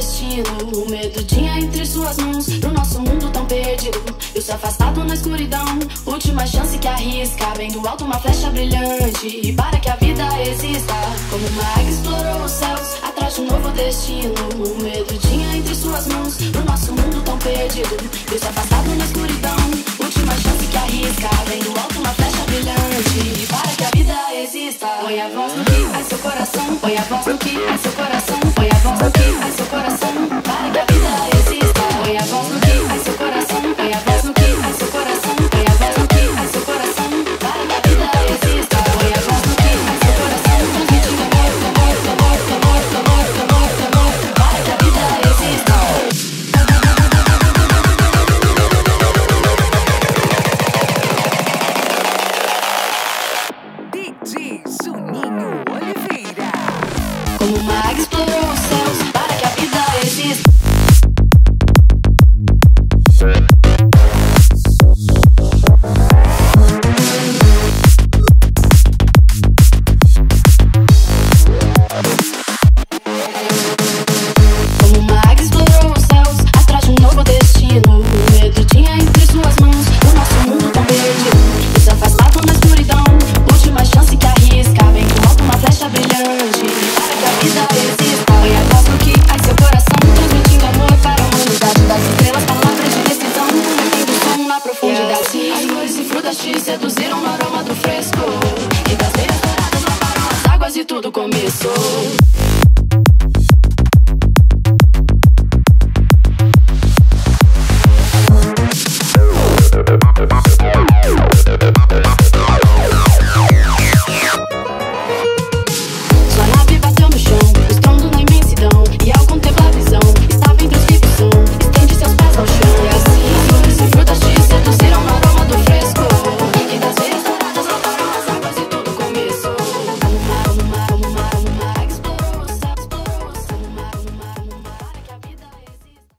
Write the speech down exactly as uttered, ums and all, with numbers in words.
destino. O medo tinha entre suas mãos, pro nosso mundo tão perdido. Eu sou afastado na escuridão, última chance que arrisca. Bem do alto uma flecha brilhante, e para que a vida exista. Como uma águia explorou os céus, atrás de um novo destino. O medo tinha entre suas mãos, pro nosso mundo tão perdido. Eu sou afastado na escuridão, última chance que arrisca. Bem do alto uma flecha brilhante, e para que a vida exista. Põe a voz no que é seu coração, põe a voz no que é seu coração, põe a voz no que é seu coração, para que a vida exista. Põe a voz no que é seu coração, põe a voz no que é seu coração, põe a voz no que é seu coração, para que a vida exista. Põe a voz no que é seu coração, transmitindo amor, amor, amor, amor, amor, amor, amor, para que a vida exista. D J Juninho Oliveira. Como uma águia explorou os céus, para que a vida exista. Como uma águia explorou os céus, atrás de um novo destino. O medo tinha entre suas mãos, o nosso mundo tão perdido. E se afastado na escuridão, última chance que arrisca. Bem do alto uma flecha brilhante, para que a vida exista. Põe a voz no que há em seu coração, transmitindo amor para a humanidade. Das estrelas, palavras de decisão, mantendo o som na profundidade. As cores e frutas te seduziram no aroma do fresco, e das veias douradas lavaram as águas e tudo começou.